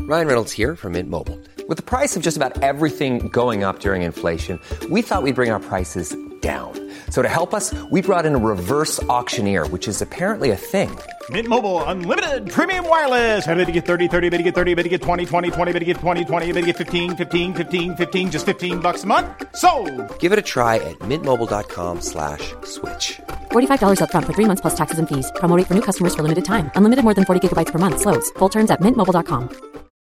Ryan Reynolds here from Mint Mobile. With the price of just about everything going up during inflation, we thought we'd bring our prices down. So to help us, we brought in a reverse auctioneer, which is apparently a thing. Mint Mobile Unlimited Premium Wireless. How to get 30, 30, bit to get 30, bit to get 20, 20, 20, bit to get 20, 20, bit to get 15, 15, 15, 15, just $15 a month? Sold! Give it a try at mintmobile.com/switch. $45 up front for 3 months plus taxes and fees. Promo rate for new customers for limited time. Unlimited more than 40 gigabytes per month. Slows full terms at mintmobile.com.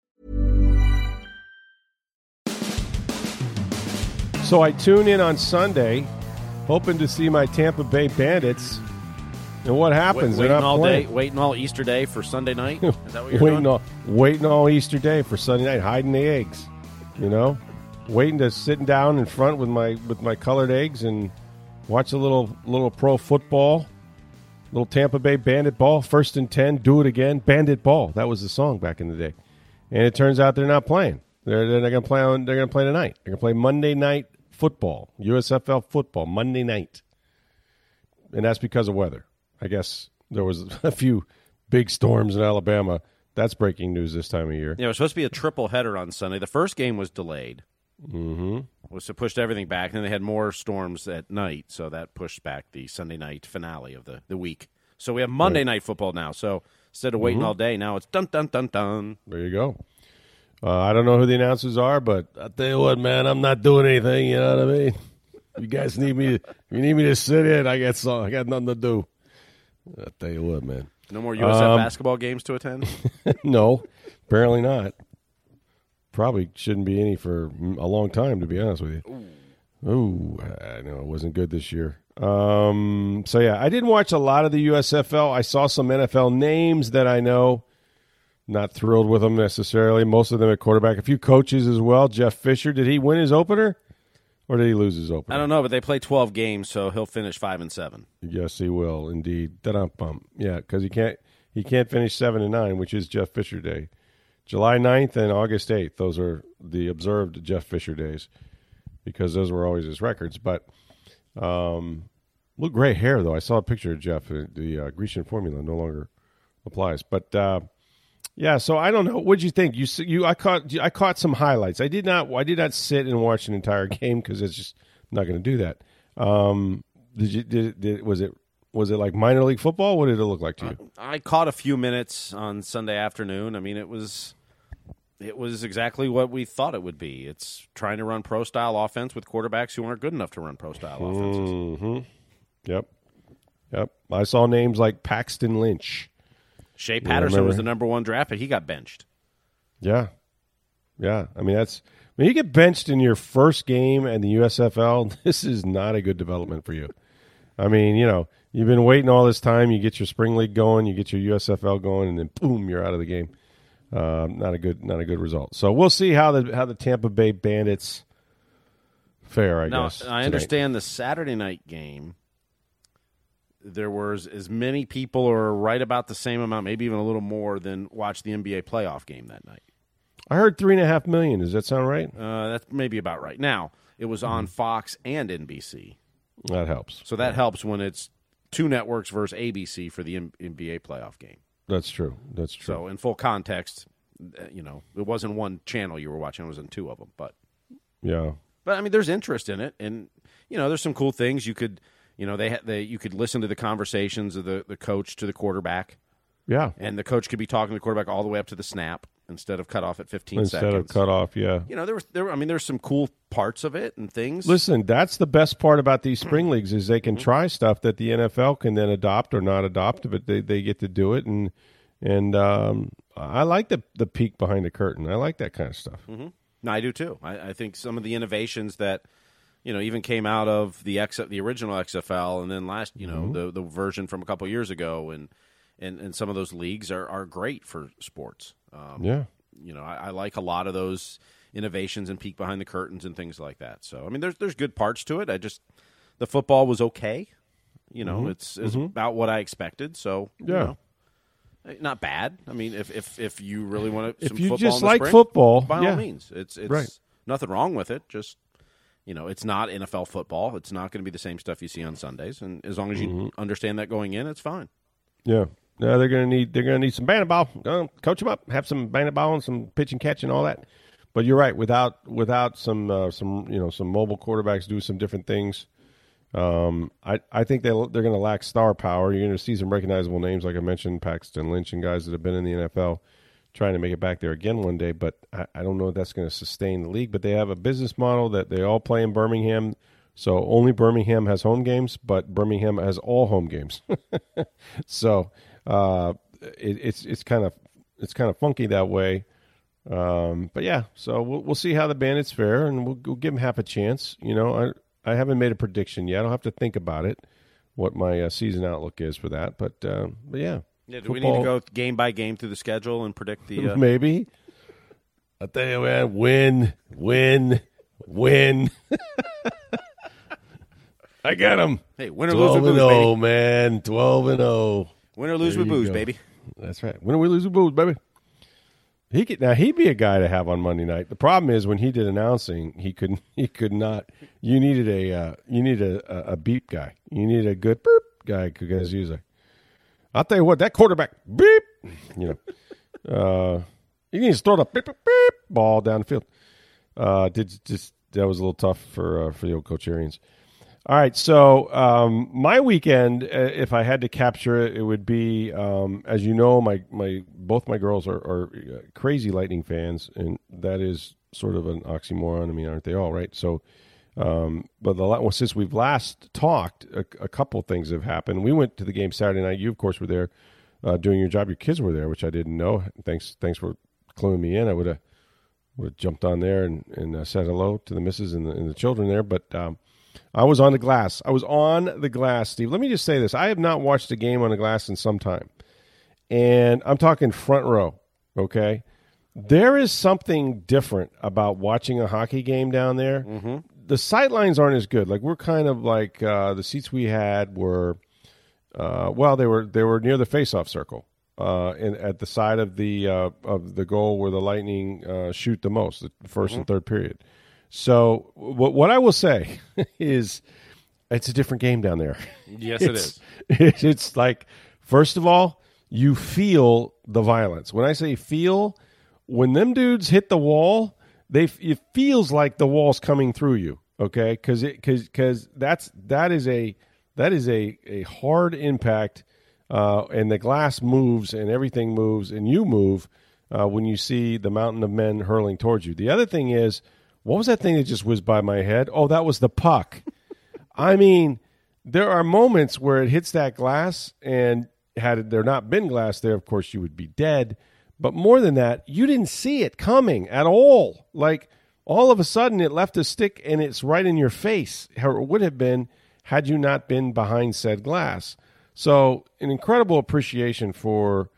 So I tune in on Sunday, hoping to see my Tampa Bay Bandits. And what happens? They're not all playing. day, waiting all Easter Day for Sunday night. Is that what you're doing? Waiting all Easter Day for Sunday night, hiding the eggs. You know, waiting to sitting down in front with my colored eggs and watch a little pro football, little Tampa Bay Bandit ball. 1st and 10, do it again. Bandit ball. That was the song back in the day. And it turns out they're not playing. They're going to play on. They're going to play tonight. They're going to play Monday night football, USFL football, Monday night. And that's because of weather. I guess there was a few big storms in Alabama. That's breaking news this time of year. Yeah, it was supposed to be a triple header on Sunday. The first game was delayed. Mm-hmm. Was to push everything back. And then they had more storms at night, so that pushed back the Sunday night finale of the week. So we have Monday night football now. So instead of waiting all day, now it's dun, dun, dun, dun. There you go. I don't know who the announcers are, but I'll tell you what, man, I'm not doing anything, you know what I mean? You guys need me to sit in, I got nothing to do. I'll tell you what, man. No more USF basketball games to attend? No, apparently not. Probably shouldn't be any for a long time, to be honest with you. Ooh, I know it wasn't good this year. So, yeah, I didn't watch a lot of the USFL. I saw some NFL names that I know. Not thrilled with them necessarily. Most of them at quarterback. A few coaches as well. Jeff Fisher, did he win his opener? Or did he lose his opener? I don't know, but they play 12 games, so he'll finish 5-7. Yes, he will, indeed. Da-dum-bum. Yeah, because he can't finish 7-9, which is Jeff Fisher Day. July 9th and August 8th, those are the observed Jeff Fisher days, because those were always his records. But look, gray hair, though. I saw a picture of Jeff. The Grecian formula no longer applies. But yeah, so I don't know. What'd you think? I caught some highlights. I did not sit and watch an entire game because it's just not going to do that. Was it like minor league football? What did it look like to you? I caught a few minutes on Sunday afternoon. I mean, it was exactly what we thought it would be. It's trying to run pro-style offense with quarterbacks who aren't good enough to run pro-style offenses. Mm-hmm. Yep. I saw names like Paxton Lynch. Shea Patterson was the number 1 draft pick. He got benched. Yeah. I mean, when you get benched in your first game in the USFL, this is not a good development for you. I mean, you've been waiting all this time. You get your spring league going, you get your USFL going, and then boom, you're out of the game. Not a good result. So we'll see how the Tampa Bay Bandits fare. I guess. I understand the Saturday night game. There was as many people, or right about the same amount, maybe even a little more, than watched the NBA playoff game that night. I heard 3.5 million. Does that sound right? That's maybe about right. Now, it was on Fox and NBC. That helps. So that helps when it's 2 networks versus ABC for the NBA playoff game. That's true. So in full context, it wasn't one channel you were watching. It was in 2 of them. But yeah. But, I mean, there's interest in it. And, there's some cool things you could – you could listen to the conversations of the coach to the quarterback. Yeah. And the coach could be talking to the quarterback all the way up to the snap instead of cut off at 15 seconds. Instead of cut off, yeah. There's some cool parts of it and things. Listen, that's the best part about these spring leagues is they can try stuff that the NFL can then adopt or not adopt, but they get to do it. And I like the peek behind the curtain. I like that kind of stuff. Mm-hmm. No, I do too. I think some of the innovations that even came out of the original XFL, and then last, the version from a couple years ago, and some of those leagues are great for sports. I like a lot of those innovations and peek behind the curtains and things like that. So, I mean, there's good parts to it. The football was okay. It's about what I expected. So, not bad. I mean, if you really want to, if you football just in the like spring, football, by all means, it's right. Nothing wrong with it. Just it's not NFL football. It's not going to be the same stuff you see on Sundays. And as long as you understand that going in, it's fine. Yeah. No, they're gonna need some bandit ball. Coach them up, have some bandit ball and some pitch and catch and all that. But you're right. Without some mobile quarterbacks do some different things. I think they're going to lack star power. You're going to see some recognizable names, like I mentioned, Paxton Lynch and guys that have been in the NFL trying to make it back there again one day. But I don't know if that's going to sustain the league. But they have a business model that they all play in Birmingham. So only Birmingham has home games, but Birmingham has all home games. So it's kind of funky that way. But yeah, so we'll see how the Bandits fare, and we'll give them half a chance. I haven't made a prediction yet. I'll have to think about it, what my season outlook is for that. But yeah. Yeah. Do we need to go game by game through the schedule and predict the? Maybe. I'll tell you, man. Win. I got him. Hey, win or lose with booze, baby. Man. 12-0. Win or lose with booze, baby. That's right. Win or we lose with booze, baby. He'd be a guy to have on Monday night. The problem is when he did announcing, he could not. You needed a beep guy. You needed a good beep guy because he was like, I'll tell you what, that quarterback beep. You need to throw the beep beep ball down the field. That was a little tough for the old Coach Arians. All right, so my weekend, if I had to capture it, it would be, as you know, both my girls are crazy Lightning fans, and that is sort of an oxymoron. I mean, aren't they all, right? So, but since we've last talked, a couple things have happened. We went to the game Saturday night. You, of course, were there doing your job. Your kids were there, which I didn't know. Thanks for cluing me in. I would have jumped on there and said hello to the missus and the children there, but. I was on the glass. Steve. Let me just say this. I have not watched a game on the glass in some time. And I'm talking front row, okay? There is something different about watching a hockey game down there. Mm-hmm. The sight lines aren't as good. Like, we're kind of like the seats we had were, they were near the face-off circle and at the side of the goal where the Lightning shoot the most, the first and third period. So what I will say is it's a different game down there. Yes, it is. It's like, first of all, you feel the violence. When I say feel, when them dudes hit the wall, it feels like the wall's coming through you, okay? Because that is a hard impact, and the glass moves and everything moves and you move when you see the mountain of men hurling towards you. The other thing is, what was that thing that just whizzed by my head? Oh, that was the puck. I mean, there are moments where it hits that glass, and had there not been glass there, of course, you would be dead. But more than that, you didn't see it coming at all. Like, all of a sudden, it left a stick, and it's right in your face, or it would have been had you not been behind said glass. So, an incredible appreciation for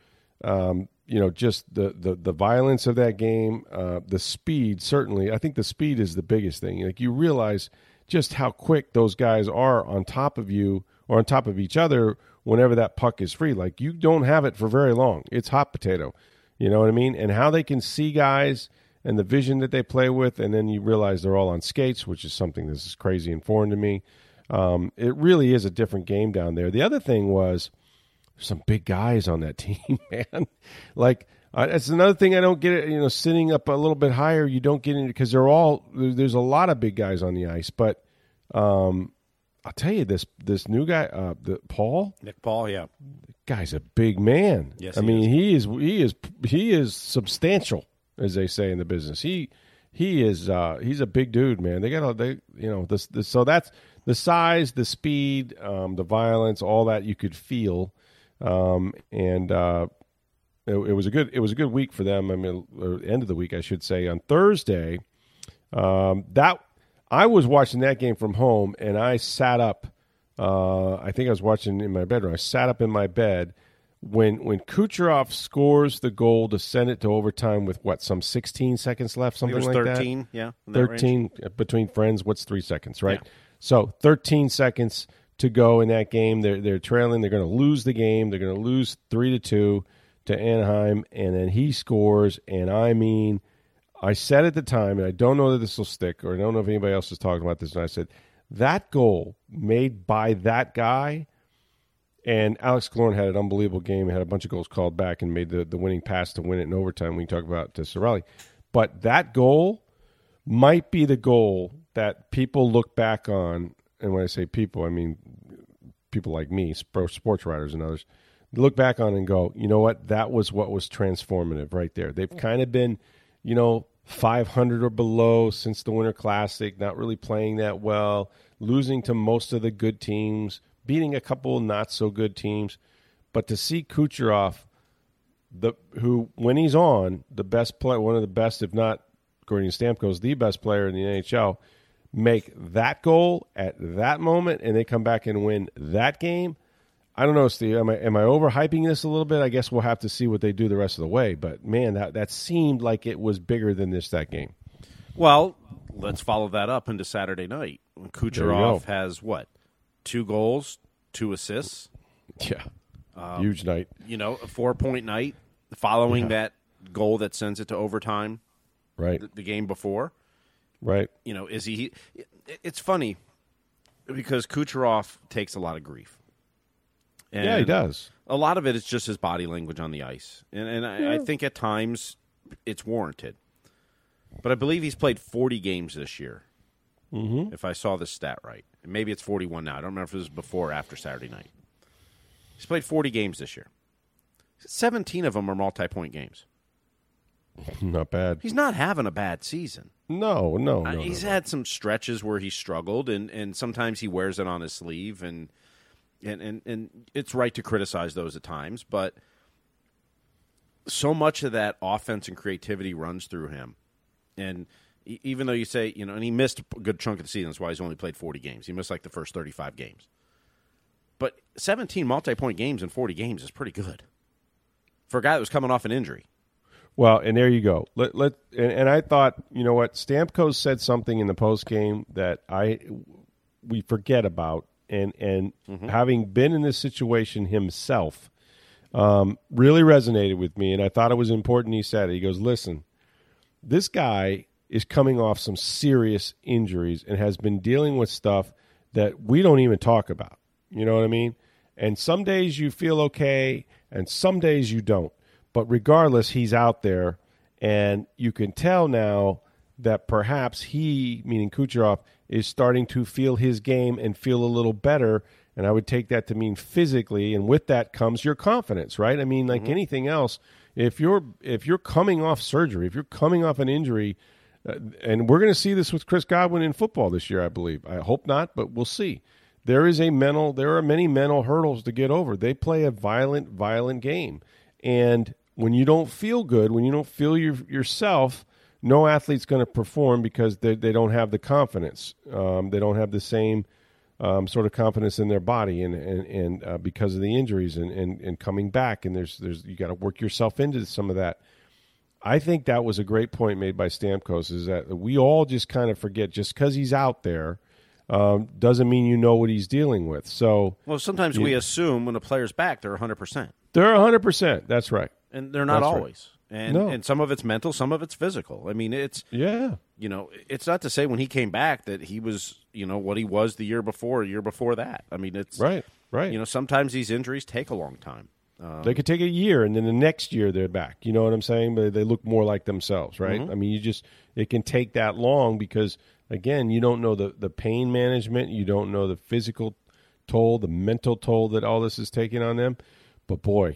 just the violence of that game, the speed, certainly. I think the speed is the biggest thing. Like, you realize just how quick those guys are on top of you or on top of each other whenever that puck is free. Like, you don't have it for very long. It's hot potato. You know what I mean? And how they can see guys and the vision that they play with, and then you realize they're all on skates, which is something that's is crazy and foreign to me. It really is a different game down there. The other thing was, some big guys on that team, man. Like, that's another thing I don't get it. Sitting up a little bit higher, you don't get into, because there's a lot of big guys on the ice. But I'll tell you, this new guy, Nick Paul, yeah, the guy's a big man. Yes, I mean he is substantial, as they say in the business. He's a big dude, man. So that's the size, the speed, the violence, all that you could feel. It was a good week for them. I mean, end of the week, I should say. On Thursday, that I was watching that game from home, and I sat up. I think I was watching in my bedroom. I sat up in my bed when Kucherov scores the goal to send it to overtime with some 16 seconds left, something like 13, that. Yeah, 13 between friends. What's 3 seconds, right? Yeah. So 13 seconds to go in that game. They're trailing. They're going to lose the game. They're going to lose 3-2 to Anaheim, and then he scores. And I mean, I said at the time, and I don't know that this will stick, or I don't know if anybody else is talking about this, and I said, that goal made by that guy, And Alex Killorn had an unbelievable game. He had a bunch of goals called back and made the winning pass to win it in overtime. We can talk about Cirelli. But that goal might be the goal that people look back on. And when I say people, I mean people like me, pro sports writers and others, look back on and go, you know what? That was what was transformative right there. They've kind of been, 500 or below since the Winter Classic, not really playing that well, losing to most of the good teams, beating a couple not so good teams. But to see Kucherov, who when he's on, the best player, one of the best, if not according to Stamkos, the best player in the NHL, make that goal at that moment, and they come back and win that game. I don't know, Steve. Am I overhyping this a little bit? I guess we'll have to see what they do the rest of the way. But man, that seemed like it was bigger than that game. Well, let's follow that up into Saturday night. Kucherov has what? 2 goals, 2 assists. Yeah, huge night. A 4-point night following that goal that sends it to overtime. Right, the game before. Right. Is he? It's funny because Kucherov takes a lot of grief. And yeah, he does. A lot of it is just his body language on the ice. And I think at times it's warranted. But I believe he's played 40 games this year, if I saw this stat right. And maybe it's 41 now. I don't remember if it was before or after Saturday night. He's played 40 games this year. 17 of them are multi-point games. Not bad. He's not having a bad season. No. He's had some stretches where he struggled, and sometimes he wears it on his sleeve, and it's right to criticize those at times, but so much of that offense and creativity runs through him. And even though you say, and he missed a good chunk of the season, that's why he's only played 40 games. He missed like the first 35 games. But 17 multi-point games in 40 games is pretty good for a guy that was coming off an injury. Well, and there you go. And I thought, you know what, Stamkos said something in the postgame that we forget about. And having been in this situation himself, really resonated with me, and I thought it was important he said it. He goes, listen, this guy is coming off some serious injuries and has been dealing with stuff that we don't even talk about. You know what I mean? And some days you feel okay, and some days you don't. But regardless, he's out there, and you can tell now that perhaps he, meaning Kucherov, is starting to feel his game and feel a little better, and I would take that to mean physically, and with that comes your confidence, right? I mean, like anything else, if you're coming off surgery, if you're coming off an injury, and we're going to see this with Chris Godwin in football this year, I believe. I hope not, but we'll see. There are many mental hurdles to get over. They play a violent game, and when you don't feel good, when you don't feel yourself, no athlete's going to perform because they don't have the confidence. They don't have the same sort of confidence in their body, and because of the injuries and coming back, and there's you got to work yourself into some of that. I think that was a great point made by Stamkos, is that we all just kind of forget just because he's out there doesn't mean you know what he's dealing with. So, well, sometimes we assume when a player's back, they're 100%. They're 100%. That's right, and they're not always. Right. And some of it's mental, some of it's physical. I mean, it's it's not to say when he came back that he was what he was the year before that. I mean, it's right. Sometimes these injuries take a long time. They could take a year, and then the next year they're back. You know what I'm saying? But they look more like themselves, right? I mean, it can take that long because, again, you don't know the pain management. You don't know the physical toll, the mental toll that all this is taking on them. But, boy,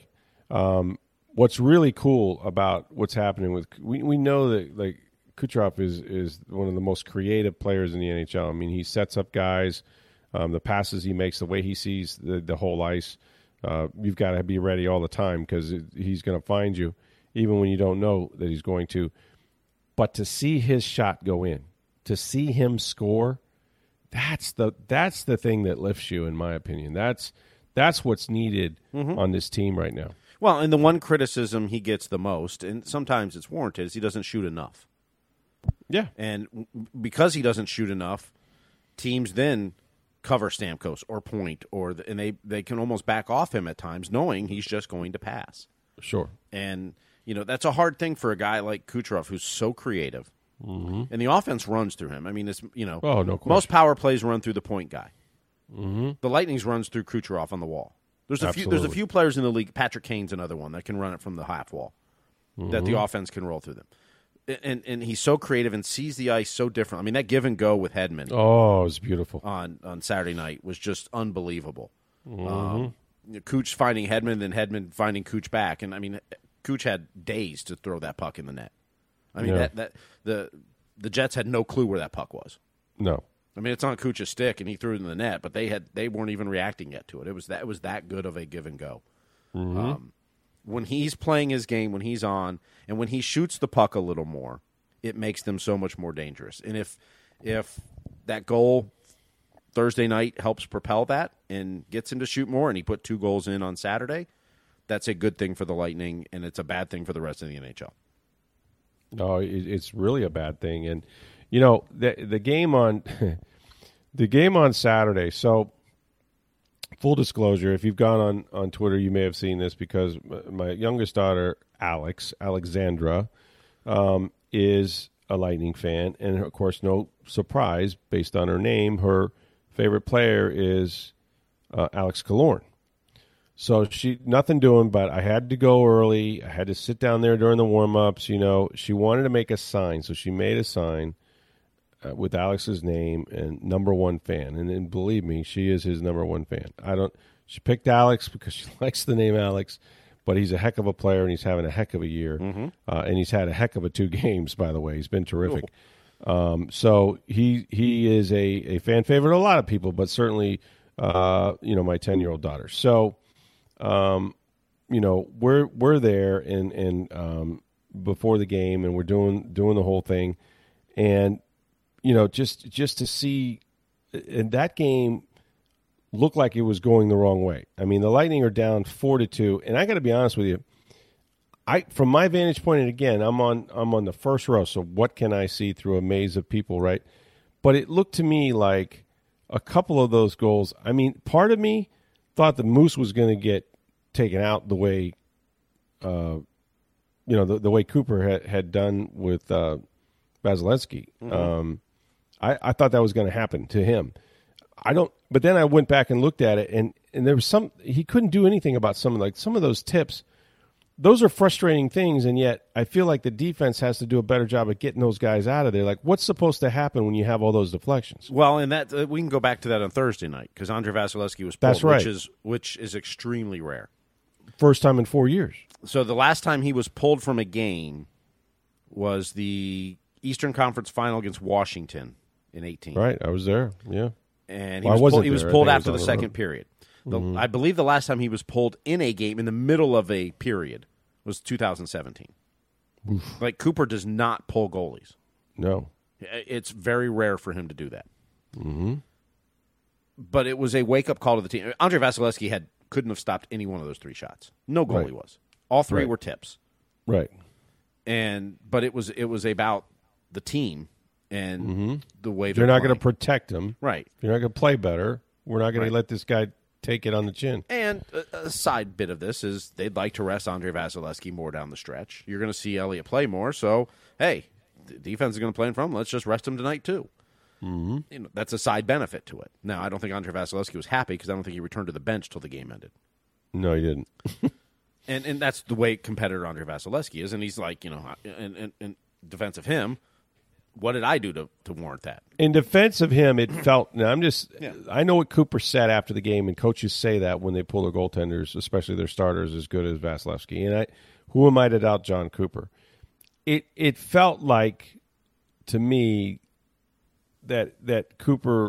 what's really cool about what's happening with we know that, like, Kucherov is one of the most creative players in the NHL. I mean, he sets up guys, the passes he makes, the way he sees the whole ice. You've got to be ready all the time because he's going to find you, even when you don't know that he's going to. But to see his shot go in, to see him score, that's the thing that lifts you, in my opinion. That's what's needed on this team right now. Well, and the one criticism he gets the most, and sometimes it's warranted, is he doesn't shoot enough. Yeah. And because he doesn't shoot enough, teams then cover Stamkos or point, and they can almost back off him at times, knowing he's just going to pass. Sure. And that's a hard thing for a guy like Kucherov, who's so creative, and the offense runs through him. I mean, it's no question. Most power plays run through the point guy. The Lightning's runs through Kucherov on the wall. There's a few players in the league. Patrick Kane's another one that can run it from the half wall, that the offense can roll through them. And he's so creative and sees the ice so different. I mean, that give and go with Hedman. Oh, it was beautiful on Saturday night was just unbelievable. Cooch finding Hedman and Hedman finding Cooch back, and I mean, Cooch had days to throw that puck in the net. I mean, the Jets had no clue where that puck was. No, I mean, it's on Cooch's stick, and he threw it in the net, but they weren't even reacting yet to it. It was that good of a give and go. When he's playing his game, when he's on, and when he shoots the puck a little more, it makes them so much more dangerous. And if that goal Thursday night helps propel that and gets him to shoot more, and he put 2 goals in on Saturday, that's a good thing for the Lightning, and it's a bad thing for the rest of the NHL. No, it's really a bad thing. And, you know, the game on the game on Saturday, so full disclosure, if you've gone on Twitter, you may have seen this because my youngest daughter, Alexandra, is a Lightning fan. And, of course, no surprise, based on her name, her favorite player is Alex Killorn. So she nothing doing, but I had to go early. I had to sit down there during the warm-ups. You know, she wanted to make a sign, so she made a sign with Alex's name and #1 fan. And believe me, she is his #1 fan. She picked Alex because she likes the name Alex, but he's a heck of a player and he's having a heck of a year. And he's had a heck of a 2 games, by the way. He's been terrific. So he is a fan favorite of a lot of people, but certainly my 10-year-old daughter. So we're there and before the game, and we're doing the whole thing, and just to see, and that game looked like it was going the wrong way. I mean, the Lightning are down 4-2, and I got to be honest with you, from my vantage point, and again, I'm on the first row, so what can I see through a maze of people, right? But it looked to me like a couple of those goals. I mean, part of me thought the Moose was going to get taken out the way, the way Cooper had done with Vasilevsky. I thought that was going to happen to him. But then I went back and looked at it, and there was he couldn't do anything about some of those tips. Those are frustrating things, and yet I feel like the defense has to do a better job of getting those guys out of there. Like, what's supposed to happen when you have all those deflections? Well, and that we can go back to that on Thursday night because Andrei Vasilevsky was pulled, that's right, which is extremely rare. First time in 4 years. So the last time he was pulled from a game was the Eastern Conference Final against Washington in 2018. Right, I was there. Yeah, and he was pulled after the second period. I believe the last time he was pulled in a game in the middle of a period was 2017. Oof. Like, Cooper does not pull goalies. No. It's very rare for him to do that. But it was a wake-up call to the team. Andrei Vasilevsky couldn't have stopped any one of those 3 shots. No goalie was. All 3 were tips. Right. But it was about the team and the way they're not going to protect him. Right. If you're not going to play better, we're not going to let this guy take it on the chin. And a side bit of this is they'd like to rest Andrei Vasilevsky more down the stretch. You're going to see Elliott play more, so, hey, the defense is going to play in front of him. Let's just rest him tonight, too. That's a side benefit to it. Now, I don't think Andrei Vasilevsky was happy because I don't think he returned to the bench till the game ended. No, he didn't. and that's the way competitor Andrei Vasilevsky is, and he's like, in defense of him, what did I do to warrant that? In defense of him, it felt. I know what Cooper said after the game, and coaches say that when they pull their goaltenders, especially their starters, as good as Vasilevsky. And who am I to doubt John Cooper? It felt like, to me, that Cooper,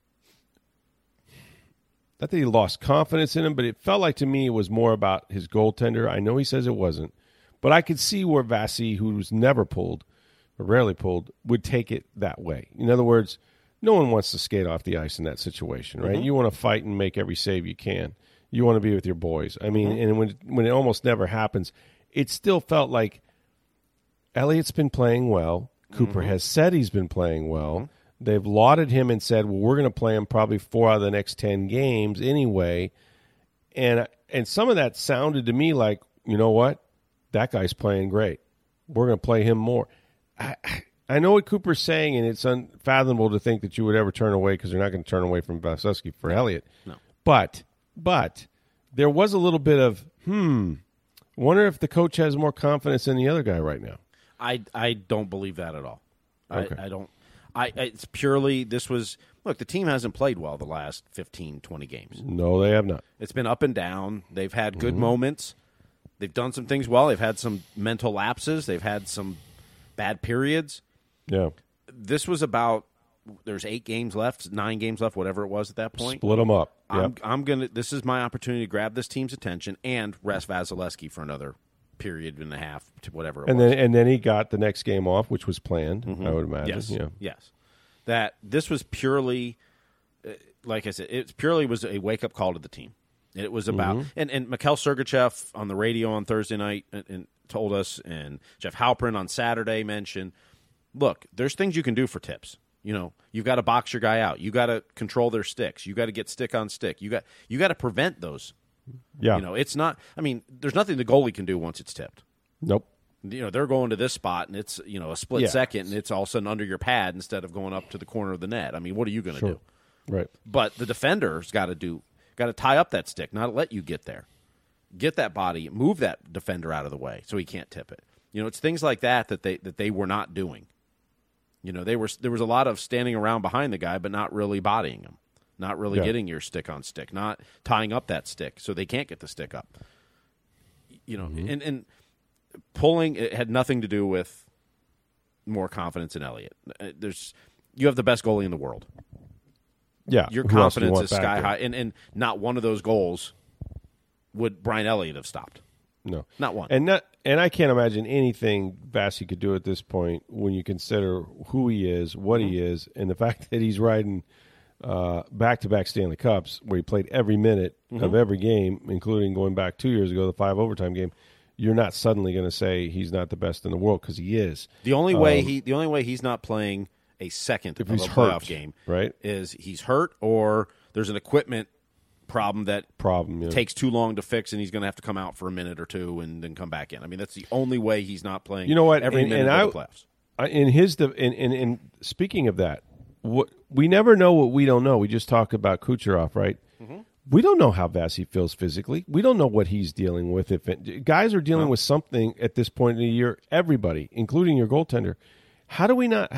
not that he lost confidence in him, but it felt like to me it was more about his goaltender. I know he says it wasn't, but I could see where Vasi, who was never pulled, or rarely pulled, would take it that way. In other words, no one wants to skate off the ice in that situation, right? You want to fight and make every save you can. You want to be with your boys. I mean, and when it almost never happens, it still felt like Elliott's been playing well. Cooper has said he's been playing well. They've lauded him and said, well, we're going to play him probably 4 out of the next 10 games anyway. And some of that sounded to me like, you know what? That guy's playing great. We're going to play him more. I know what Cooper's saying, and it's unfathomable to think that you would ever turn away because you're not going to turn away from Vasilevsky for Elliott. No. But there was a little bit of, wonder if the coach has more confidence in the other guy right now. I don't believe that at all. Okay. I don't. It's purely, this was, look, the team hasn't played well the last 15, 20 games. No, they have not. It's been up and down. They've had good moments. They've done some things well. They've had some mental lapses. They've had some bad periods. Yeah. This was about, there's 8 games left, 9 games left, whatever it was at that point. Split them up. Yep. I'm gonna. This is my opportunity to grab this team's attention and rest Vasilevsky for another period and a half to whatever it was. And then he got the next game off, which was planned. I would imagine. Yes. Yeah. Yes. That this was purely, like I said, it purely was a wake up call to the team. It was about and Mikhail Sergachev on the radio on Thursday night and told us, and Jeff Halpern on Saturday mentioned, look, there's things you can do for tips. You know, you've got to box your guy out. You got to control their sticks. You got to get stick on stick. You got to prevent those. Yeah. You know, it's not. I mean, there's nothing the goalie can do once it's tipped. Nope. You know, they're going to this spot and it's, you know, a split second and it's all of a sudden under your pad instead of going up to the corner of the net. I mean, what are you going to do? Right. But the defender's got to tie up that stick, not let you get there. Get that body, move that defender out of the way so he can't tip it. You know, it's things like that they were not doing. You know, there was a lot of standing around behind the guy, but not really bodying him, not really getting your stick on stick, not tying up that stick so they can't get the stick up. You know, and pulling, it had nothing to do with more confidence in Elliott. You have the best goalie in the world. Yeah, your who else do you confidence want is back sky there? high, and not one of those goals would Brian Elliott have stopped. No, not one. And I can't imagine anything Vasi could do at this point when you consider who he is, what he is, and the fact that he's riding back-to-back Stanley Cups, where he played every minute of every game, including going back 2 years ago, the 5 overtime game. You're not suddenly going to say he's not the best in the world, because he is. The only way he's not playing a second of a playoff game, right, is he's hurt or there's an equipment problem that takes too long to fix, and he's going to have to come out for a minute or two and then come back in. I mean, that's the only way he's not playing. You know what? Every minute of the playoffs. In speaking of that, we never know what we don't know. We just talk about Kucherov, right? We don't know how Vasi feels physically. We don't know what he's dealing with. Guys are dealing with something at this point in the year, everybody, including your goaltender. How do we not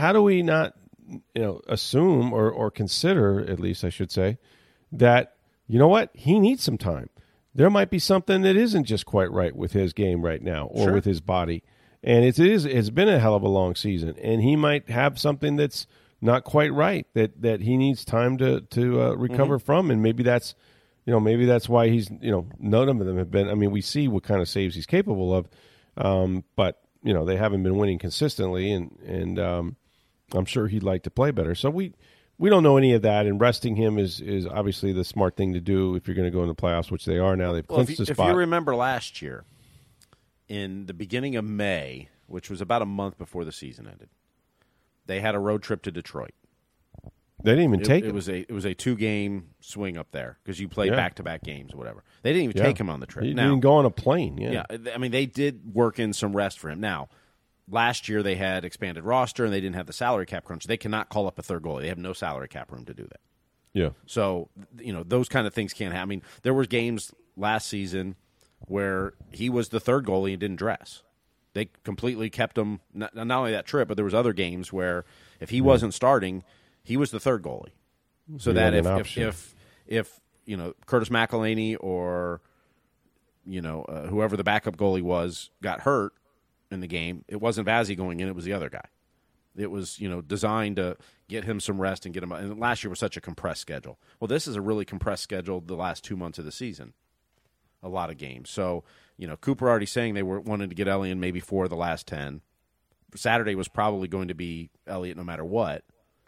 assume or consider, at least I should say, that, you know what, he needs some time. There might be something that isn't just quite right with his game right now or with his body. And it's been a hell of a long season, and he might have something that's not quite right that he needs time to recover from, and maybe that's why he's, none of them have been. I mean, we see what kind of saves he's capable of, but they haven't been winning consistently, and I'm sure he'd like to play better. So we don't know any of that, and resting him is obviously the smart thing to do if you're going to go in the playoffs, which they are now. They've clinched the spot. If you remember last year, in the beginning of May, which was about a month before the season ended, they had a road trip to Detroit. They didn't even take him. It was a 2-game swing up there because you played back-to-back games or whatever. They didn't even take him on the trip. He didn't go on a plane. Yeah, I mean, they did work in some rest for him. Now, last year they had expanded roster and they didn't have the salary cap crunch. They cannot call up a third goalie. They have no salary cap room to do that. Yeah. So, those kind of things can't happen. I mean, there were games last season where he was the third goalie and didn't dress. They completely kept him, not only that trip, but there was other games where if he wasn't starting, he was the third goalie. So that if Curtis McElhinney or whoever the backup goalie was got hurt in the game, it wasn't Vasi going in, it was the other guy. It was, designed to get him some rest and get him. And last year was such a compressed schedule. Well, this is a really compressed schedule the last 2 months of the season. A lot of games. So, Cooper already saying they were wanting to get Elliott maybe 4 of the last 10. Saturday was probably going to be Elliott no matter what.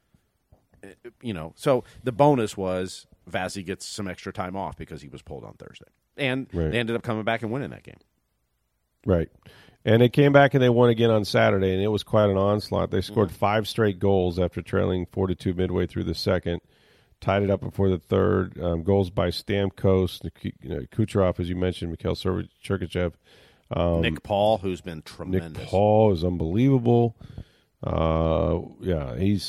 So the bonus was Vasi gets some extra time off because he was pulled on Thursday. And they ended up coming back and winning that game. Right. And they came back and they won again on Saturday, and it was quite an onslaught. They scored 5 straight goals after trailing 4-2 midway through the second, tied it up before the third. Goals by Stamkos, Kucherov, as you mentioned, Mikhail Sergachev. Nick Paul, who's been tremendous. Nick Paul is unbelievable.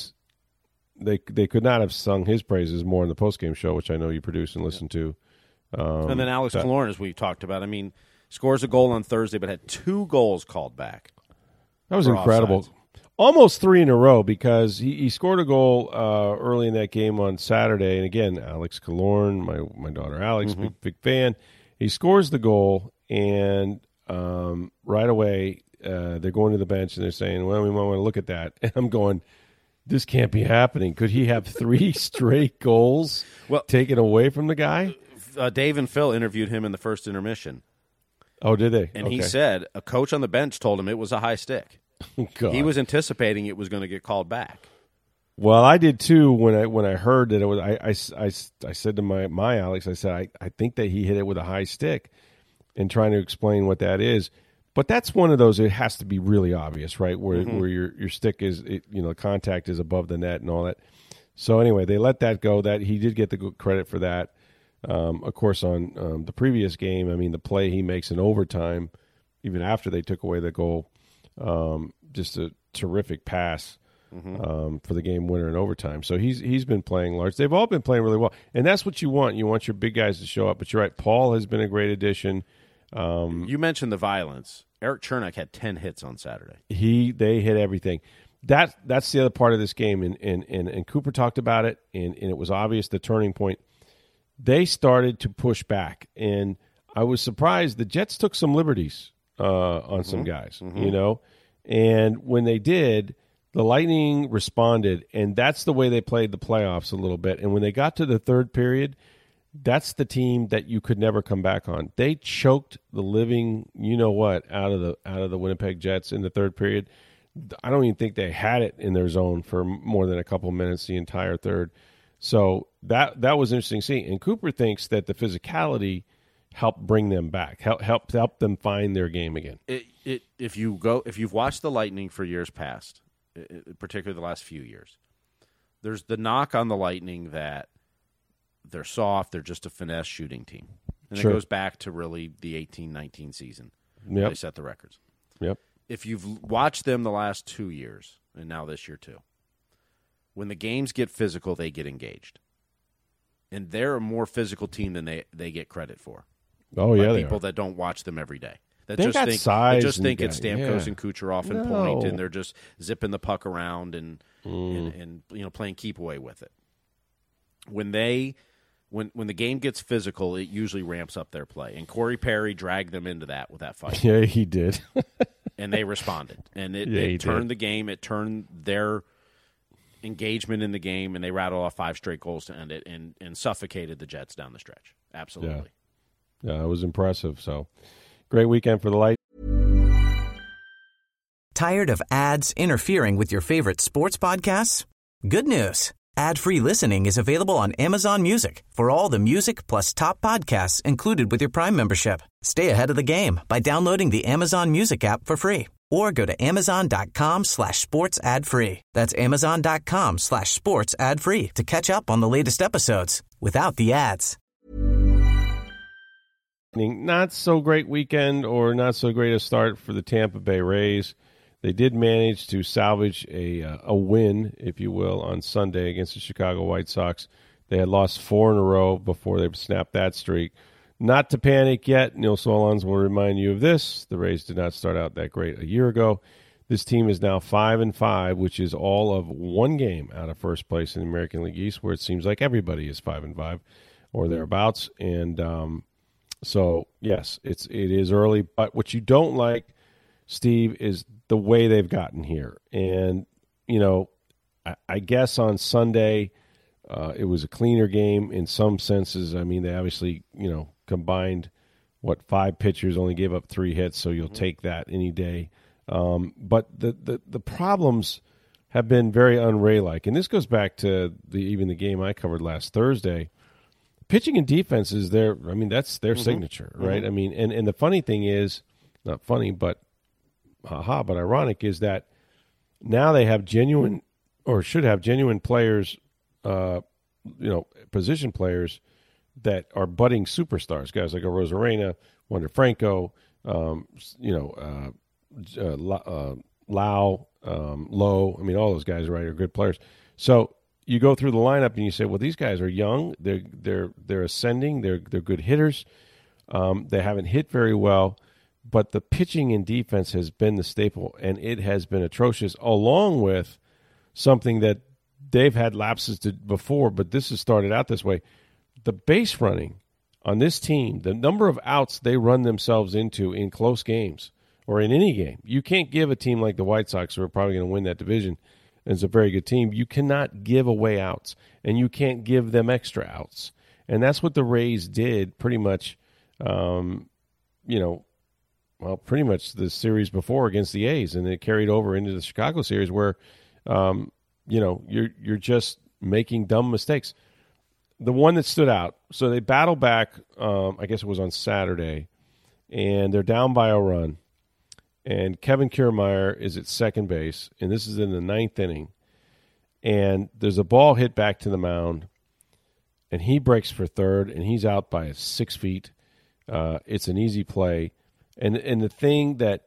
They could not have sung his praises more in the postgame show, which I know you produce and listen to. And then Alex Killorn, as we talked about, I mean, scores a goal on Thursday, but had 2 goals called back. That was incredible. Offsides. Almost 3 in a row, because he scored a goal early in that game on Saturday. And again, Alex Killorn, my daughter Alex, big fan. He scores the goal, and right away they're going to the bench and they're saying, well, we might want to look at that. And I'm going, this can't be happening. Could he have 3 straight goals taken away from the guy? Dave and Phil interviewed him in the first intermission. Oh, did they? And he said a coach on the bench told him it was a high stick. God. He was anticipating it was going to get called back. Well, I did too when I heard that it was. I said to my Alex, I said I think that he hit it with a high stick, and trying to explain what that is. But that's one of those. It has to be really obvious, right? Where your stick is, the contact is above the net and all that. So anyway, they let that go. That he did get the good credit for that. Of course, on the previous game, I mean, the play he makes in overtime, even after they took away the goal. Just a terrific pass for the game winner in overtime. So he's been playing large. They've all been playing really well, and that's what you want. You want your big guys to show up. But you're right. Paul has been a great addition. You mentioned the violence. Eric Chernak had 10 hits on Saturday. They hit everything. That's the other part of this game, and Cooper talked about it, and it was obvious the turning point. They started to push back, and I was surprised the Jets took some liberties on some guys, and when they did, the Lightning responded, and that's the way they played the playoffs a little bit. And when they got to the third period, that's the team that you could never come back on. They choked the living out of the Winnipeg Jets in the third period. I don't even think they had it in their zone for more than a couple of minutes the entire third. So that was interesting to see. And Cooper thinks that the physicality help bring them back, help them find their game again. If you've watched the Lightning for years past, particularly the last few years, there's the knock on the Lightning that they're soft, they're just a finesse shooting team. And it goes back to really the 18-19 season. Yep. They set the records. Yep. If you've watched them the last 2 years, and now this year too, when the games get physical, they get engaged. And they're a more physical team than they get credit for. Oh, yeah, people that don't watch them every day. That they just think it's Stamkos and Kucherov and Point, and they're just zipping the puck around and playing keep away with it. When the game gets physical, it usually ramps up their play. And Corey Perry dragged them into that with that fight. Yeah, he did. And they responded. And it turned the game. It turned their engagement in the game, and they rattled off 5 straight goals to end it and suffocated the Jets down the stretch. Absolutely. Yeah, it was impressive. So, great weekend for the Light. Tired of ads interfering with your favorite sports podcasts? Good news. Ad-free listening is available on Amazon Music for all the music plus top podcasts included with your Prime membership. Stay ahead of the game by downloading the Amazon Music app for free or go to amazon.com/sports ad free. That's amazon.com/sports ad free to catch up on the latest episodes without the ads. Not so great weekend, or not so great a start for the Tampa Bay Rays. They did manage to salvage a win, if you will, on Sunday against the Chicago White Sox. They had lost 4 in a row before they snapped that streak. Not to panic yet. Neil Solondz will remind you of this. The Rays did not start out that great a year ago. This team is now 5-5, which is all of 1 game out of first place in the American League East, where it seems like everybody is 5-5 or thereabouts. And so, yes, it is early. But what you don't like, Steve, is the way they've gotten here. And, I guess on Sunday it was a cleaner game in some senses. I mean, they obviously, combined, 5 pitchers, only gave up 3 hits, so you'll take that any day. But the problems have been very un-Ray-like. And this goes back to even the game I covered last Thursday. Pitching and defense is that's their signature, right? I mean, and the funny thing is, not funny, but but ironic, is that now they have genuine, or should have genuine players, position players that are budding superstars, guys like Arozarena, Wander Franco, Lau, Lowe. I mean, all those guys, right, are good players. So you go through the lineup and you say, well, these guys are young. They're ascending. They're good hitters. They haven't hit very well, but the pitching and defense has been the staple, and it has been atrocious, along with something that they've had lapses to before, but this has started out this way. The base running on this team, the number of outs they run themselves into in close games or in any game. You can't give a team like the White Sox, who are probably going to win that division, and it's a very good team, you cannot give away outs, and you can't give them extra outs. And that's what the Rays did pretty much, pretty much the series before against the A's, and it carried over into the Chicago series where, you're just making dumb mistakes. The one that stood out, so they battle back, I guess it was on Saturday, and they're down by a run. And Kevin Kiermaier is at second base, and this is in the ninth inning. And there's a ball hit back to the mound, and he breaks for third, and he's out by 6 feet. It's an easy play. And the thing that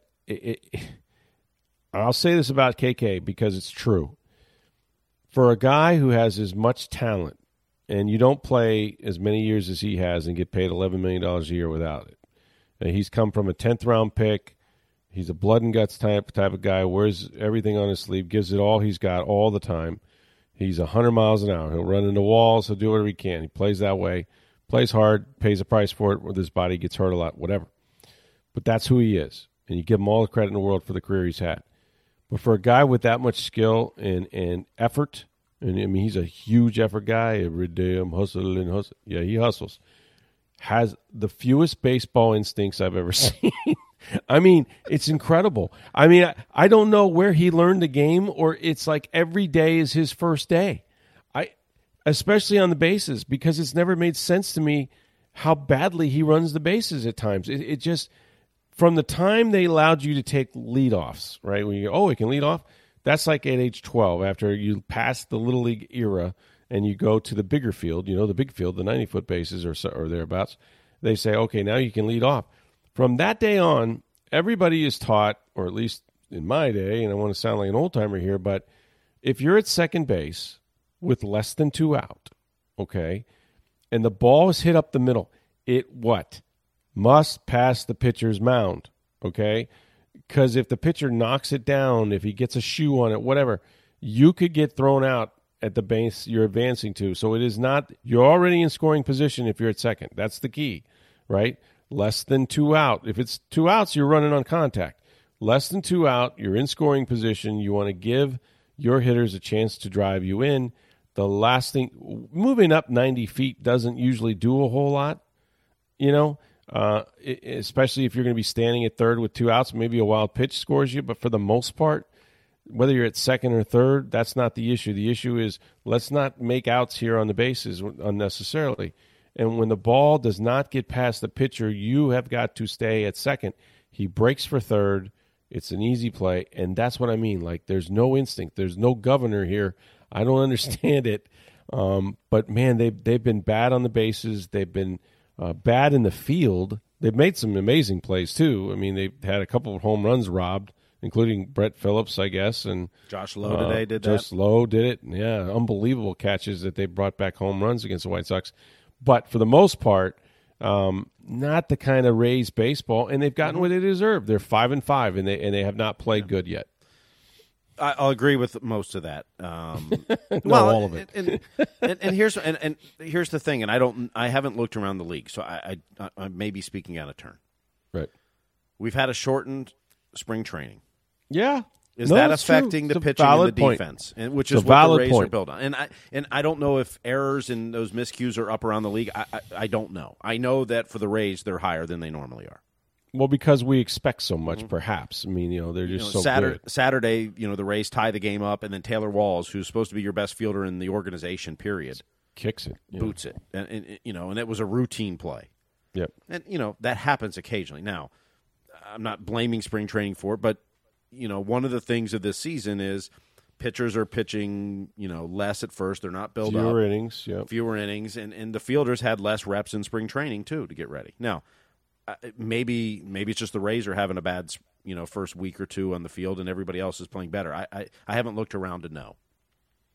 I'll say this about KK because it's true. For a guy who has as much talent, and you don't play as many years as he has and get paid $11 million a year without it. And he's come from a 10th-round pick. He's a blood-and-guts type of guy, wears everything on his sleeve, gives it all he's got all the time. He's 100 miles an hour. He'll run into walls. He'll do whatever he can. He plays that way, plays hard, pays a price for it, where his body gets hurt a lot, whatever. But that's who he is, and you give him all the credit in the world for the career he's had. But for a guy with that much skill and effort, and I mean, he's a huge effort guy. Every day I'm hustling. Yeah, he hustles. Has the fewest baseball instincts I've ever seen. I mean, it's incredible. I mean, I don't know where he learned the game, or it's like every day is his first day. Especially on the bases, because it's never made sense to me how badly he runs the bases at times. It just, from the time they allowed you to take leadoffs, right? When you go, he can lead off. That's like at age 12, after you pass the Little League era and you go to the bigger field, the big field, the 90-foot bases or thereabouts. They say, okay, now you can lead off. From that day on, everybody is taught, or at least in my day, and I want to sound like an old-timer here, but if you're at second base with less than 2 out, okay, and the ball is hit up the middle, it must pass the pitcher's mound, okay? Because if the pitcher knocks it down, if he gets a shoe on it, whatever, you could get thrown out at the base you're advancing to. So it is not, you're already in scoring position if you're at second. That's the key, right? Less than 2 out. If it's 2 outs, you're running on contact. Less than 2 out, you're in scoring position. You want to give your hitters a chance to drive you in. The last thing, moving up 90 feet doesn't usually do a whole lot, especially if you're going to be standing at third with 2 outs. Maybe a wild pitch scores you, but for the most part, whether you're at second or third, that's not the issue. The issue is, let's not make outs here on the bases unnecessarily. And when the ball does not get past the pitcher, you have got to stay at second. He breaks for third. It's an easy play, and that's what I mean. Like, there's no instinct. There's no governor here. I don't understand it. But, man, they've been bad on the bases. They've been bad in the field. They've made some amazing plays, too. I mean, they've had a couple of home runs robbed, including Brett Phillips, I guess. And Josh Lowe today did that. Josh Lowe did it. Yeah, unbelievable catches that they brought back home runs against the White Sox. But for the most part, not the kind of Rays baseball, and they've gotten what they deserve. They're 5-5, and they have not played good yet. I'll agree with most of that. All of it. And here's the thing, and I haven't looked around the league, so I may be speaking out of turn. Right. We've had a shortened spring training. Yeah. Is that affecting the pitching and the defense, which is what the Rays are built on? And I don't know if errors and those miscues are up around the league. I don't know. I know that for the Rays, they're higher than they normally are. Well, because we expect so much, perhaps. I mean, they're just so good. Saturday, the Rays tie the game up, and then Taylor Walls, who's supposed to be your best fielder in the organization, period, kicks it, boots it, and it was a routine play. Yep. And that happens occasionally. Now, I'm not blaming spring training for it, but one of the things of this season is pitchers are pitching, less at first. They're not built up. Fewer innings, yeah. Fewer innings, and the fielders had less reps in spring training too to get ready. Now, maybe it's just the Rays are having a bad, first week or two on the field, and everybody else is playing better. I haven't looked around to know.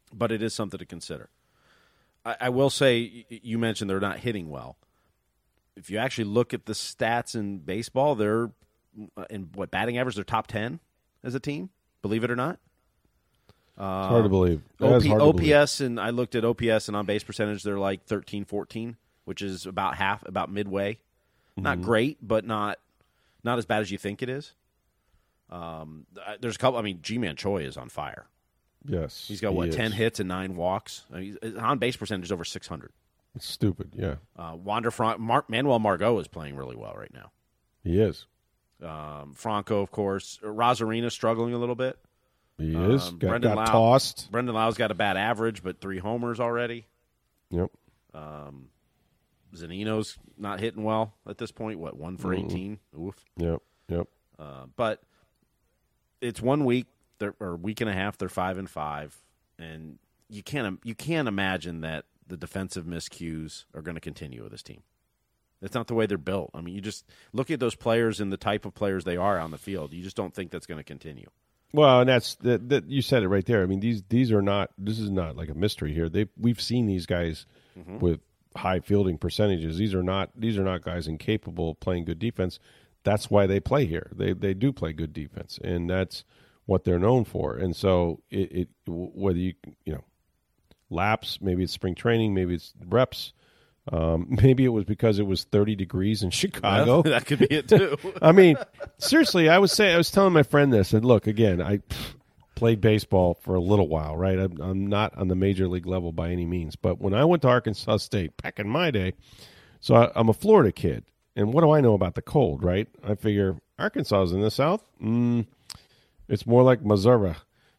but it is something to consider. I will say, you mentioned they're not hitting well. If you actually look at the stats in baseball, they're in batting average, they're top 10 as a team, believe it or not. It's hard to believe. OPS, and I looked at OPS and on-base percentage, they're like 13, 14, which is about midway. Not great, but not as bad as you think it is. There's a couple. I mean, G-Man Choi is on fire. Yes, he's got 10 hits and 9 walks. I mean, his on-base percentage is over 600. It's stupid. Yeah. Manuel Margot is playing really well right now. He is. Franco, of course. Rosarina struggling a little bit. He is. Got tossed. Brendan Lau's got a bad average, but 3 homers already. Yep. Zanino's not hitting well at this point. 1 for 18? Oof. Yep. But it's 1 week or week and a half. They're 5-5, and you can't imagine that the defensive miscues are going to continue with this team. That's not the way they're built. I mean, you just look at those players and the type of players they are on the field. You just don't think that's going to continue. Well, and that's that. You said it right there. I mean, these are not. This is not like a mystery here. We've seen these guys with high fielding percentages. These are not guys incapable of playing good defense. That's why they play here. They do play good defense, and that's what they're known for. And so whether you laps, maybe it's spring training, maybe it's reps. Maybe it was because it was 30 degrees in Chicago. That could be it too. I mean, seriously, I was telling my friend this, and look, again, I played baseball for a little while, right? I'm not on the major league level by any means, but when I went to Arkansas State back in my day, so I'm a Florida kid, and what do I know about the cold, right? I figure Arkansas is in the South. It's more like Missouri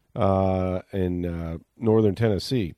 and northern Tennessee.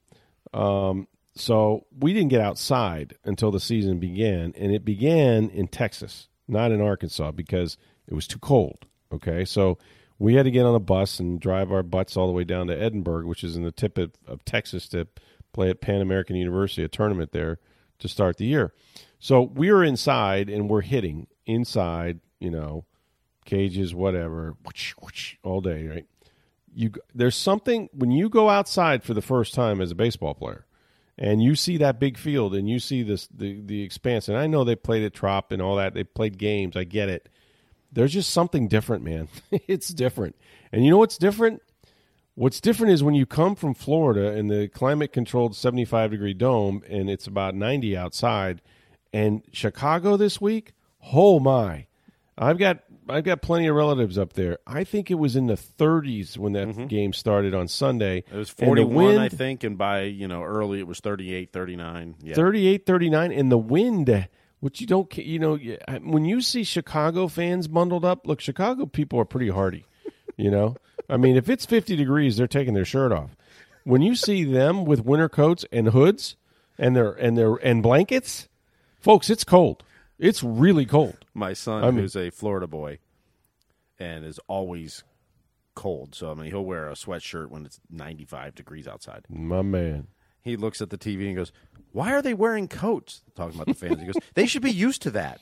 So we didn't get outside until the season began, and it began in Texas, not in Arkansas, because it was too cold, okay? So we had to get on a bus and drive our butts all the way down to Edinburgh, which is in the tip of Texas, to play at Pan American University, a tournament there to start the year. So we were inside, and we're hitting inside, cages, whatever, all day, right? There's something, when you go outside for the first time as a baseball player, and you see that big field, and you see the expanse, and I know they played at Trop and all that. They played games. I get it. There's just something different, man. It's different. And you know what's different? What's different is when you come from Florida in the climate-controlled 75-degree dome, and it's about 90 outside, and Chicago this week, oh, my. I've got plenty of relatives up there. I think it was in the 30s when that game started on Sunday. It was 41, I think, and by early it was 38, 39. Yeah. 38, 39, and the wind, which you don't, when you see Chicago fans bundled up, look, Chicago people are pretty hardy, I mean, if it's 50 degrees, they're taking their shirt off. When you see them with winter coats and hoods and blankets, folks, it's cold. It's really cold. My son, who's a Florida boy, and is always cold. So, he'll wear a sweatshirt when it's 95 degrees outside. My man. He looks at the TV and goes, "Why are they wearing coats?" Talking about the fans. He goes, "They should be used to that."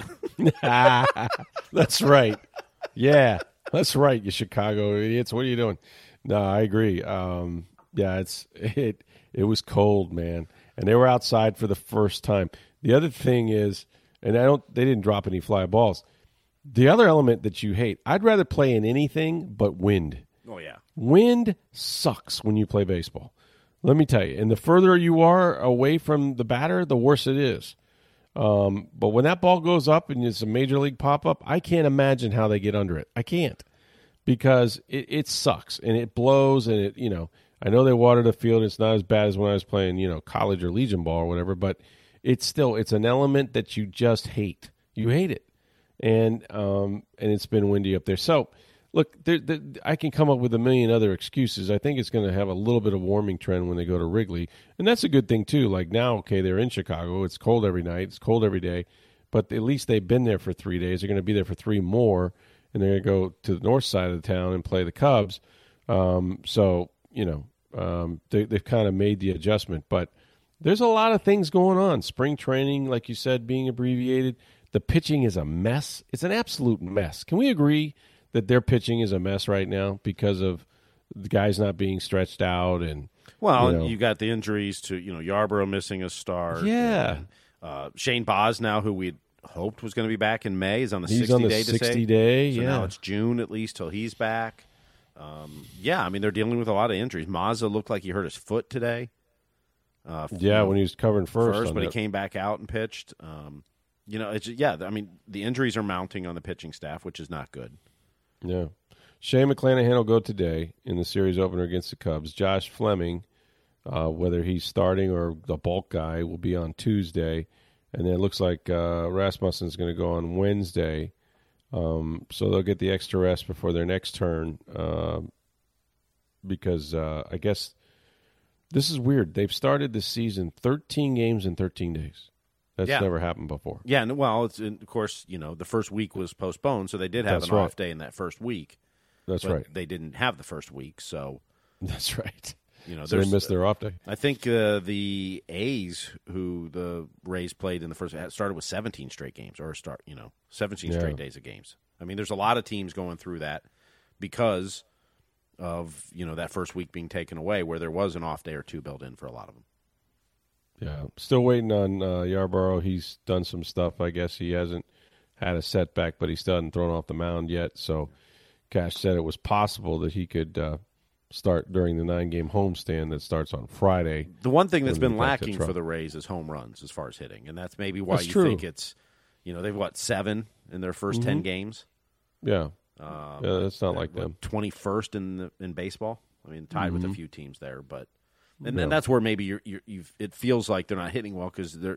That's right. Yeah, that's right, you Chicago idiots. What are you doing? No, I agree. Yeah, it was cold, man. And they were outside for the first time. The other thing is, and they didn't drop any fly balls. The other element that you hate, I'd rather play in anything but wind. Oh, yeah. Wind sucks when you play baseball. Let me tell you. And the further you are away from the batter, the worse it is. But when that ball goes up and it's a major league pop-up, I can't imagine how they get under it. I can't. Because it sucks. And it blows and it, I know they water the field. It's not as bad as when I was playing, college or Legion ball or whatever, but it's an element that you just hate. You hate it. And it's been windy up there. So, look, I can come up with a million other excuses. I think it's going to have a little bit of warming trend when they go to Wrigley. And that's a good thing, too. Like now, okay, they're in Chicago. It's cold every night. It's cold every day. But at least they've been there for 3 days. They're going to be there for 3 more. And they're going to go to the north side of the town and play the Cubs. So, they've kind of made the adjustment. But there's a lot of things going on. Spring training, like you said, being abbreviated. The pitching is a mess. It's an absolute mess. Can we agree that their pitching is a mess right now because of the guys not being stretched out? And Well, you got the injuries to Yarborough missing a start. Yeah. And, Shane Boz now, who we hoped was going to be back in May, is on the 60 day. So yeah. now it's June at least till he's back. I mean, they're dealing with a lot of injuries. Mazza looked like he hurt his foot today. When he was covering first, but he came back out and pitched. I mean, the injuries are mounting on the pitching staff, which is not good. Yeah. Shane McClanahan will go today in the series opener against the Cubs. Josh Fleming, whether he's starting or the bulk guy, will be on Tuesday. And then it looks like Rasmussen's going to go on Wednesday. So they'll get the extra rest before their next turn because I guess this is weird. They've started this season 13 games in 13 days. That's never happened before. Yeah, well, of course, the first week was postponed, so they did have an off day in that first week. That's right. They didn't have the first week, so. That's right. So they missed their off day. I think the A's, who the Rays played in the first, started with 17 straight games, 17 straight days of games. I mean, there's a lot of teams going through that because of that first week being taken away, where there was an off day or two built in for a lot of them. Yeah, still waiting on Yarborough. He's done some stuff. I guess he hasn't had a setback, but he still hasn't thrown off the mound yet. So Cash said it was possible that he could start during the 9-game homestand that starts on Friday. The one thing that's been lacking for the Rays is home runs as far as hitting, and that's maybe why think it's, they've 7 in their first 10 games. Yeah, that's not like them. 21st in baseball. I mean, tied with a few teams there, but and then that's where maybe it feels like they're not hitting well because they're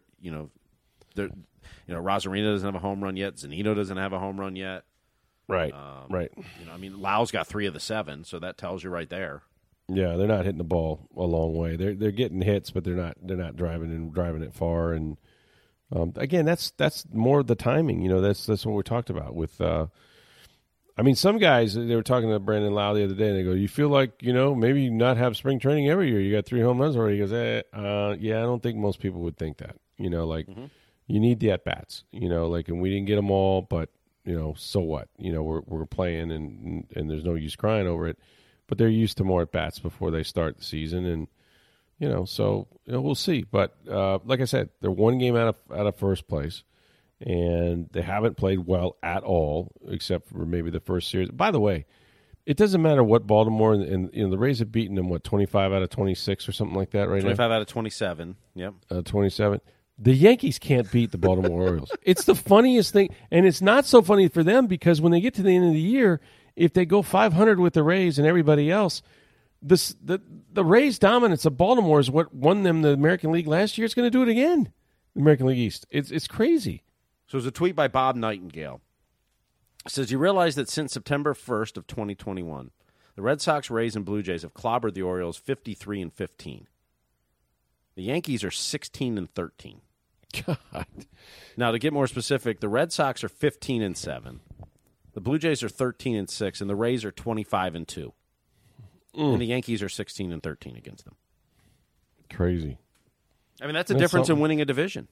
Rosarina doesn't have a home run yet. Zunino doesn't have a home run yet. Right. Right. Lau's got 3 of the 7, so that tells you right there. Yeah, they're not hitting the ball a long way. They're getting hits, but they're not driving it far. And again, that's more the timing. That's what we talked about with. Some guys, they were talking to Brandon Lau the other day, and they go, "You feel like maybe not have spring training every year. You got 3 home runs already." He goes, "Yeah, I don't think most people would think that. You need the at bats. And we didn't get them all, but." So what? We're playing, and there's no use crying over it. But they're used to more at bats before they start the season, and we'll see. But like I said, they're 1 game out of first place, and they haven't played well at all, except for maybe the first series. By the way, it doesn't matter what Baltimore and the Rays have beaten them 25 out of 26 or something like that right 25 now. 25 out of 27. Yep. 27. The Yankees can't beat the Baltimore Orioles. It's the funniest thing, and it's not so funny for them because when they get to the end of the year, if they go 500 with the Rays and everybody else, the Rays' dominance of Baltimore is what won them the American League last year. It's going to do it again, the American League East. It's crazy. So there's a tweet by Bob Nightingale. It says, "You realize that since September 1st of 2021, the Red Sox, Rays, and Blue Jays have clobbered the Orioles 53-15. The Yankees are 16-13. God. Now, to get more specific, the Red Sox are 15-7. The Blue Jays are 13-6, and the Rays are 25-2. And the Yankees are 16-13 against them. Crazy. I mean, that's a difference in winning a division.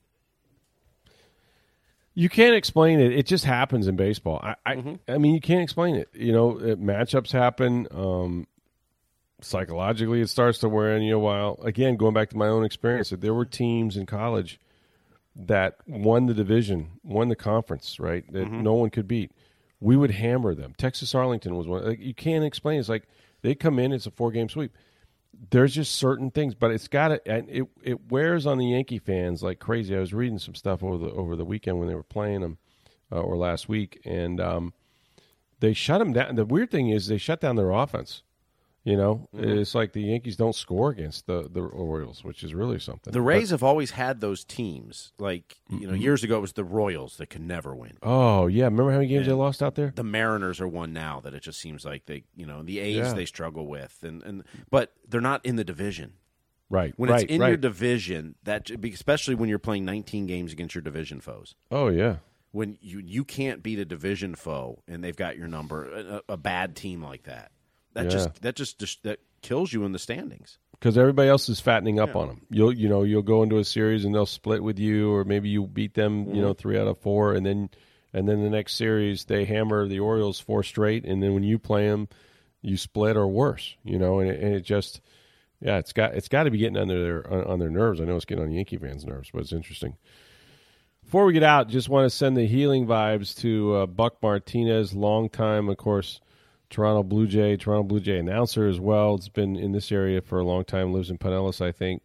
You can't explain it. It just happens in baseball. I mean, you can't explain it. Matchups happen. Psychologically, it starts to wear on you a while. Again, going back to my own experience, that there were teams in college that won the division, won the conference, right, that no one could beat. We would hammer them. Texas Arlington was one. You can't explain it. It's like they come in, it's a 4-game sweep. There's just certain things, but it's got to, and it wears on the Yankee fans like crazy. I was reading some stuff over the weekend when they were playing them, or last week, and they shut them down. The weird thing is they shut down their offense. It's like the Yankees don't score against the Orioles, which is really something. The Rays have always had those teams. Like, years ago it was the Royals that could never win. Oh, yeah. Remember how many games they lost out there? The Mariners are one now that it just seems like they, the A's they struggle with. But they're not in the division. Right. When it's in your division, especially when you're playing 19 games against your division foes. Oh, yeah. When you can't beat a division foe and they've got your number, a bad team like that. That kills you in the standings because everybody else is fattening up on them. You'll go into a series and they'll split with you, or maybe you beat them 3 out of 4, and then the next series they hammer the Orioles 4 straight, and then when you play them, you split or worse. And it just Yeah, it's got to be getting on their nerves. I know it's getting on Yankee fans' nerves, but it's interesting. Before we get out, just want to send the healing vibes to Buck Martinez, longtime, of course, Toronto Blue Jay announcer as well. It's been in this area for a long time, lives in Pinellas, I think.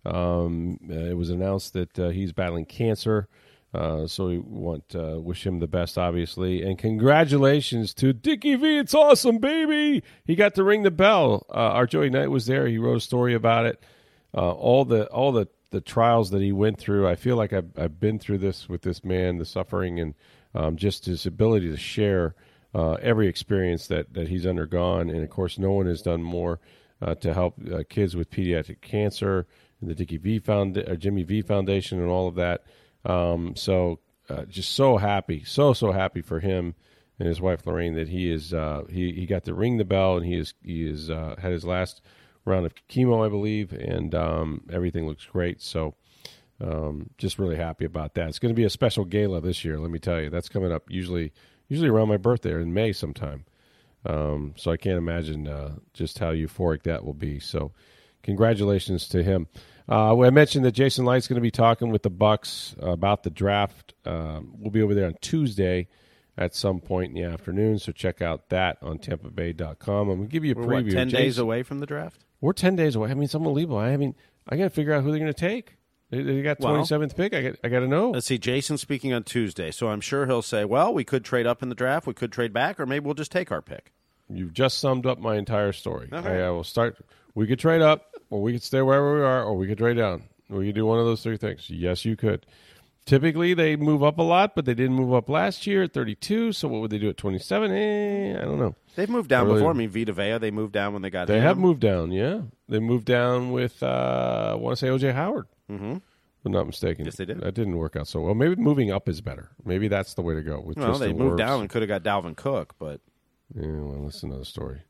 It was announced that he's battling cancer, so we want to wish him the best, obviously. And congratulations to Dickie V. It's awesome, baby. He got to ring the bell. Our Joey Knight was there. He wrote a story about it. All the trials that he went through. I feel like I've been through this with this man, the suffering, and just his ability to share every experience that he's undergone. And, of course, no one has done more to help kids with pediatric cancer, and the Jimmy V Foundation and all of that. So just so happy, so happy for him and his wife Lorraine that he is he got to ring the bell, and he is had his last round of chemo, I believe, and everything looks great. So just really happy about that. It's going to be a special gala this year, let me tell you. That's coming up usually around my birthday or in May sometime. So I can't imagine just how euphoric that will be. So congratulations to him. I mentioned that Jason Light's going to be talking with the Bucks about the draft. We'll be over there on Tuesday at some point in the afternoon, so check out that on TampaBay.com. I'm going to give you a preview. We're 10 days away from the draft? We're 10 days away. I mean, it's unbelievable. I got to figure out who they're going to take. They got 27th pick. I got to know. Let's see. Jason's speaking on Tuesday, so I'm sure he'll say, well, we could trade up in the draft, we could trade back, or maybe we'll just take our pick. You've just summed up my entire story. Okay. I will start. We could trade up, or we could stay wherever we are, or we could trade down. We could do one of those three things. Yes, you could. Typically, they move up a lot, but they didn't move up last year at 32, so what would they do at 27? I don't know. They've moved down before. I mean, Vita Vea, they moved down when they got him. They have moved down, yeah. They moved down with, I want to say, O.J. Howard. Mm-hmm. If I'm not mistaken. Yes, they did. That didn't work out so well. Maybe moving up is better. Maybe that's the way to go. Well, they moved down and could have got Dalvin Cook, but... Yeah, well, that's another story.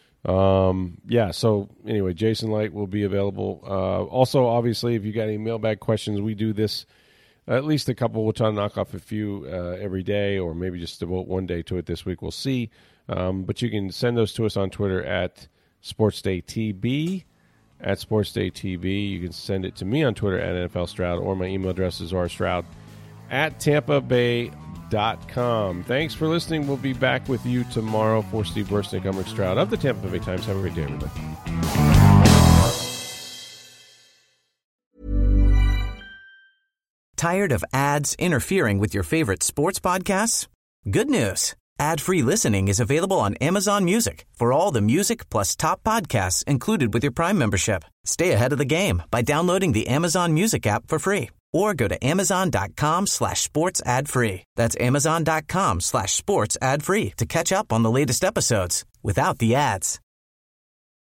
So anyway, Jason Light will be available. Also, obviously, if you got any mailbag questions, we do this at least a couple. We'll try to knock off a few every day, or maybe just devote one day to it this week. We'll see. But you can send those to us on Twitter at SportsDayTB. At SportsDayTB. You can send it to me on Twitter at NFL Stroud, or my email address is rstroud@tampabay.com. Thanks for listening. We'll be back with you tomorrow. For Steve Bursnick, I'm Rick Stroud of the Tampa Bay Times. Have a great day, everybody. Tired of ads interfering with your favorite sports podcasts? Good news. Ad-free listening is available on Amazon Music for all the music plus top podcasts included with your Prime membership. Stay ahead of the game by downloading the Amazon Music app for free, or go to amazon.com/sports ad free. That's amazon.com/sports ad free to catch up on the latest episodes without the ads.